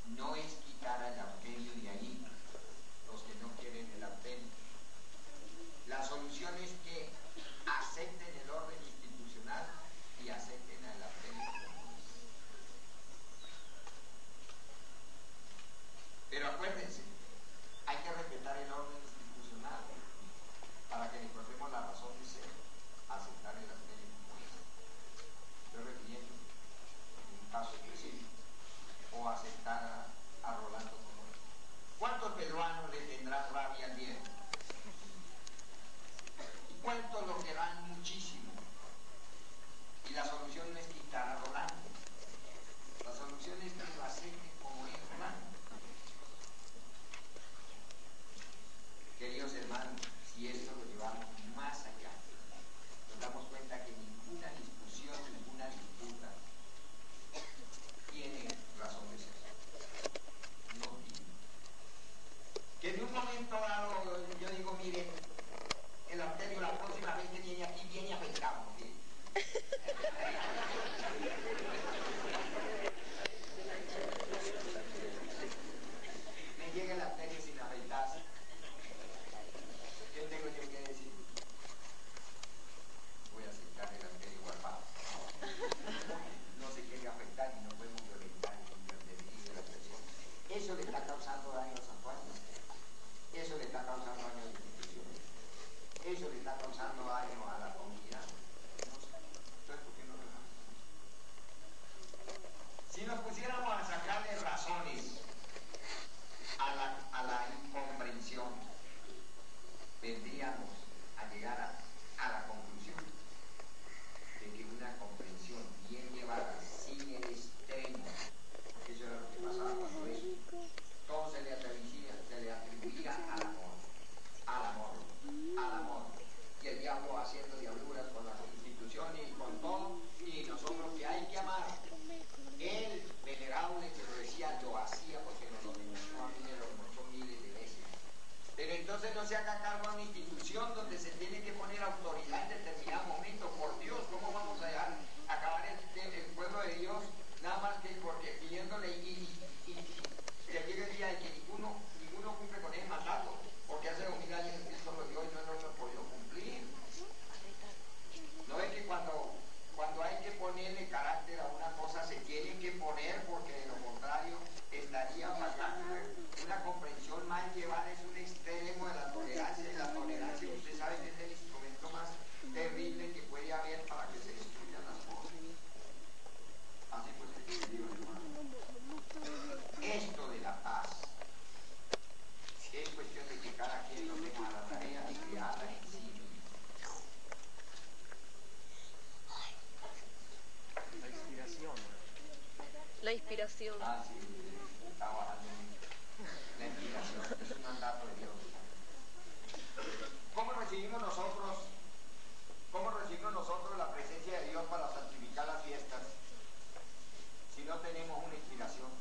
no es quitar el arterio de ahí, los que no quieren el arterio. La solución es que acepten el orden institucional y acepten al arterio. Pero acuérdense, hay que respetar el orden institucional para que encontremos la razón de ser, aceptar el arterio como es. Estoy refiriendo en un caso específico, o aceptar a Rolando como es. ¿Cuántos peruanos le tendrán rabia al viejo? ¿Y cuántos lo querrán muchísimo? Y la solución no es quitar a Rolando, la solución es que lo acepten como es Rolando. Queridos hermanos, si esto lo llevamos más allá, nos damos cuenta que ninguna discusión, ninguna disputa tiene razón de ser. No tiene. Que en un momento dado yo digo, miren, el arterio la próxima vez que viene aquí viene afectado. ¿Sí? Me llega el arterio sin afeitarse. ¿Qué tengo yo que decir? Voy a aceptar el arterio guardado. No se quiere afectar y no podemos violentar el la presión. Eso le está causando daño a San Juan. Eso le está causando daño a la institución. Eso le está causando daño a la comunidad. Entonces, ¿por qué no lo dejamos? Si nos pusiéramos a sacarle razones a la incomprensión, vendríamos a llegar a la conclusión de que una comprensión bien llevada, sin el extremo, eso era lo que pasaba cuando eso, todo se le atribuía al amor, al amor, al amor. Y el diablo haciendo diabluras con las instituciones y con todo, y nosotros que hay que amar. El venerable que lo decía, lo hacía porque nos lo demostró a mí, lo demostró miles de veces. Pero entonces no se haga cargo a una institución donde se tiene que poner autoridad en determinado momento. Por Dios, ¿cómo vamos a dejar acabar el pueblo de Dios? Nada más que porque pidiéndole y que llegue el día de que ninguno cumple con el mandato, porque hace 2000 años Cristo lo dio y no lo hemos podido cumplir. No es que cuando hay que ponerle carácter a una cosa se tiene que poner, porque de lo contrario estaría fallando. Una comprensión mal llevada es un extremo de la tolerancia, y la tolerancia usted sabe que es el instrumento más terrible que puede haber para que se destruyan las cosas. Así pues, querido hermano, esto de la paz es cuestión de que cada quien lo tenga a la tarea de crearla en sí mismo. La inspiración. La inspiración. Ah, sí, está bajando la inspiración, es un mandato de Dios. ¿Cómo recibimos nosotros la presencia de Dios para santificar las fiestas si no tenemos una inspiración?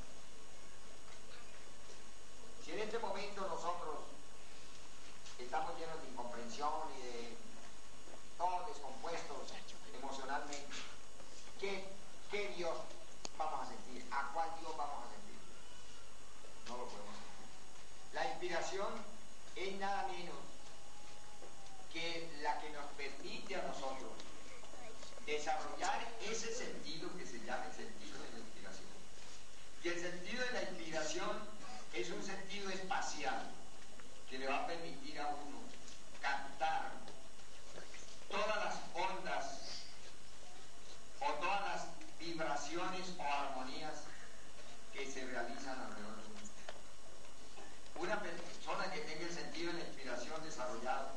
Si en este momento nosotros estamos llenos de incomprensión y de todos descompuestos emocionalmente, ¿qué Dios vamos a sentir? ¿A cuál Dios vamos a sentir? No lo podemos sentir. La inspiración es nada menos que la que nos permite a nosotros desarrollar ese sentido que se llama el sentido de la inspiración. Y el sentido de la inspiración es un sentido espacial que le va a permitir a uno captar todas las ondas o todas las vibraciones o armonías que se realizan alrededor del mundo. Una persona que tenga el sentido de la inspiración desarrollado,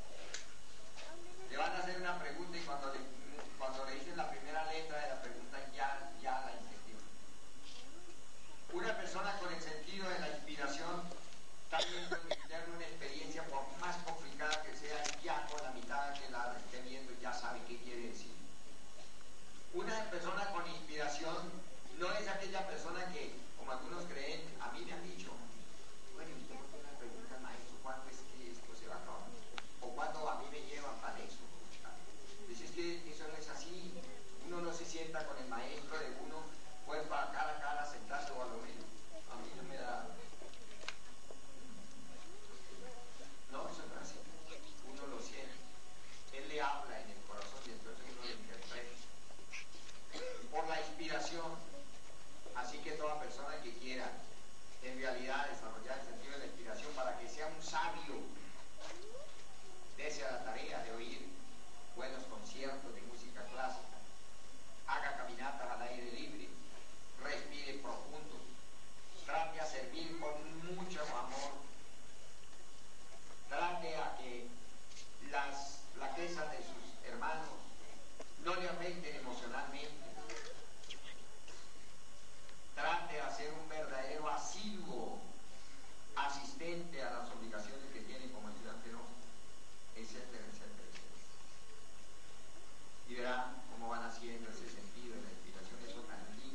le van a hacer una pregunta y cuando le dicen la primera letra de la pregunta ya la entendió. Una persona con el sentido de la inspiración está viendo en interno una experiencia, por más complicada que sea, ya con la mitad que la esté viendo ya sabe qué quiere decir. Una persona con inspiración no es aquella persona que, como algunos creen, a mí me han dicho, bueno, usted por qué me pregunta, maestro, ¿cuándo es que esto se va a acabar? O cuándo a mí me llevan para eso. Dice, es que eso no es así. Uno no se sienta con el maestro de uno, pues para cara a cara sentarse o a lo menos. A mí toda persona que quiera en realidad desarrollar el sentido de la inspiración para que sea un sabio, dése a la tarea de oír buenos conciertos de música clásica, haga caminatas al aire libre, respire profundo, trate a servir con mucho amor, trate a que las flaquezas de sus hermanos no le afecten emocionalmente, trate de ser un verdadero asiduo asistente a las obligaciones que tiene como ayudante, ¿no? Etcétera, etcétera, etcétera. Y verán cómo van haciendo ese sentido de la inspiración, eso tan lindo.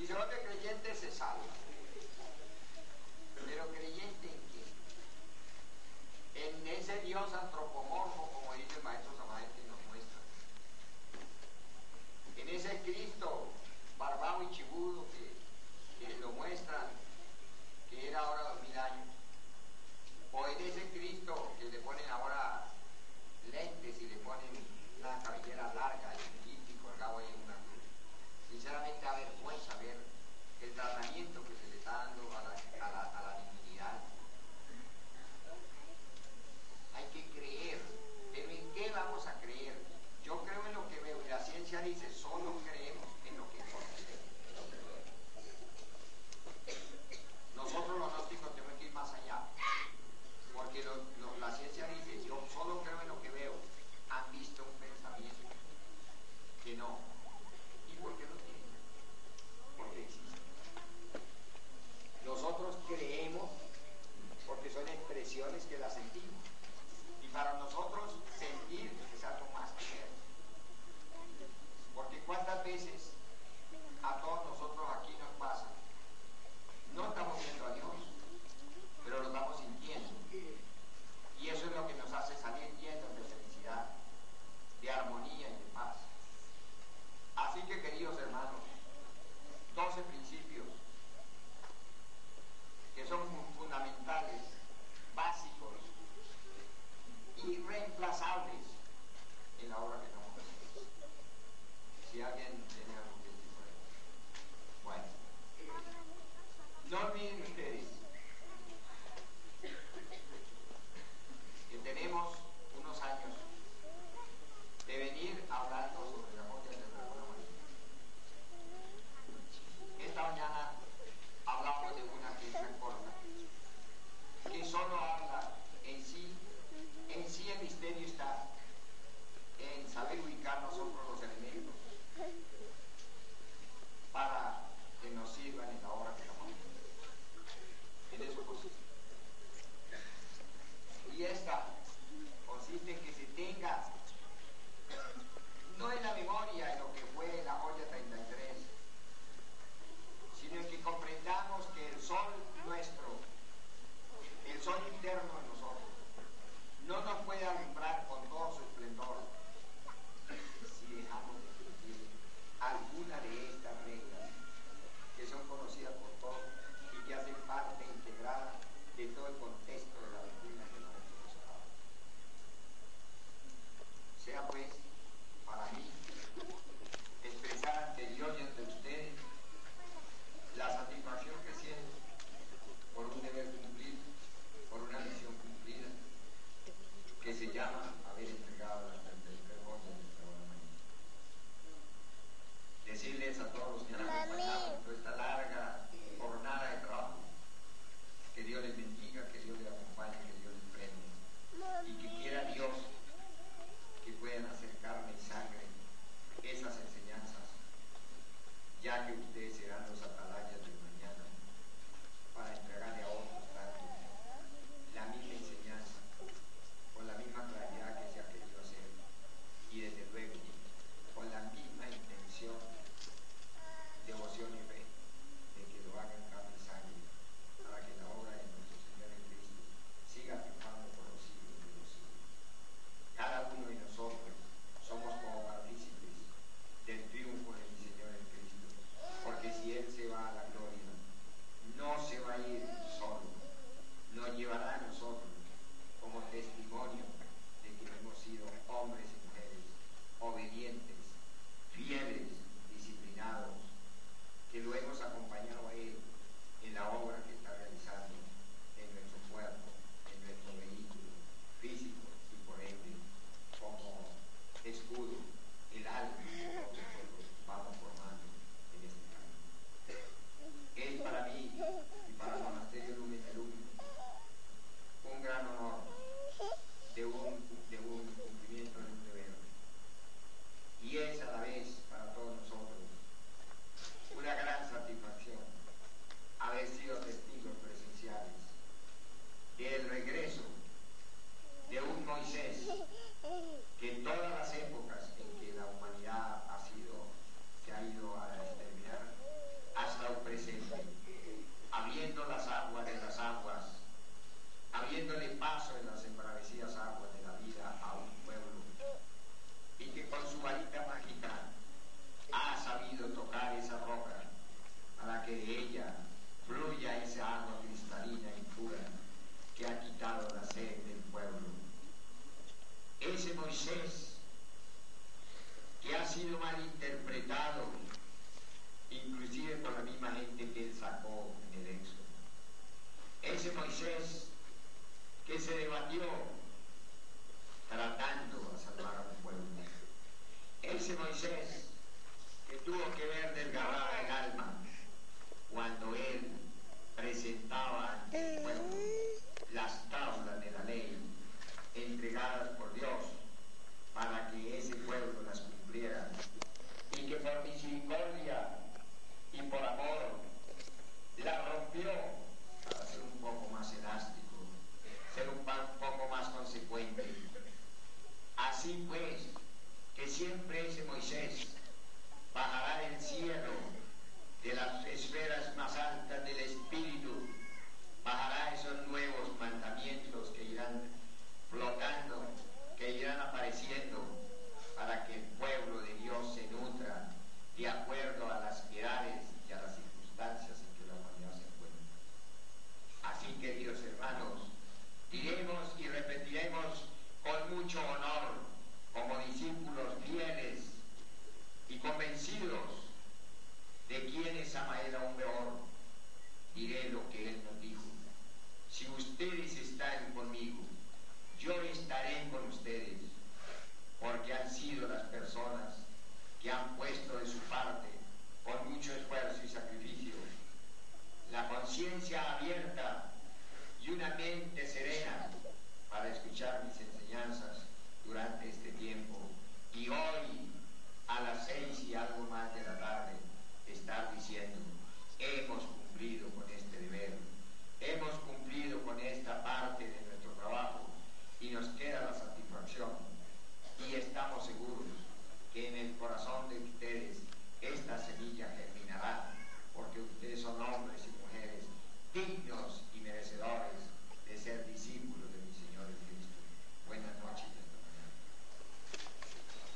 Si solo de creyente se salva. Pero creyente en qué? En ese Dios antropomorfo, como dice el maestro Samael que nos muestra. En ese Cristo barbado y chibudo que lo muestran, que era ahora 2000 años. O en ese Cristo que le ponen ahora lentes y le ponen una cabellera larga y colgado ahí en una cruz. Sinceramente da vergüenza ver el tratamiento que se le está dando a la divinidad. Hay que creer, pero ¿en qué vamos a creer? Yo creo en lo que veo y la ciencia dice, solo creemos en lo que conocemos. se debatió tratando de salvar a un pueblo. Ese Moisés que tuvo que ver desgarrada el alma cuando él presentaba ante el pueblo las tablas de la ley entregadas por Dios para que ese pueblo las cumpliera, y que por misericordia y por amor la rompió para ser un poco más elástico, ser un poco más consecuente. Así pues, que siempre ese Moisés bajará del cielo, de las esferas más altas del Espíritu, bajará esos nuevos mandamientos que irán flotando, que irán apareciendo, para que el pueblo de Dios se nutra de acuerdo a las edades y a las circunstancias en que la humanidad se encuentra. Así que, queridos hermanos, diremos y repetiremos con mucho honor, como discípulos fieles y convencidos de quién es Samael aún peor, diré lo que él nos dijo: si ustedes están conmigo, yo estaré con ustedes, porque han sido las personas que han puesto de su parte con mucho esfuerzo y sacrificio, la conciencia abierta y una mente serena para escuchar mis enseñanzas durante este tiempo, y hoy a las 6 y algo más de la tarde estar diciendo: hemos cumplido con este deber, hemos cumplido con esta parte de nuestro trabajo, y nos queda la satisfacción, y estamos seguros que en el corazón de ustedes esta semilla germinará, porque ustedes son hombres y mujeres dignos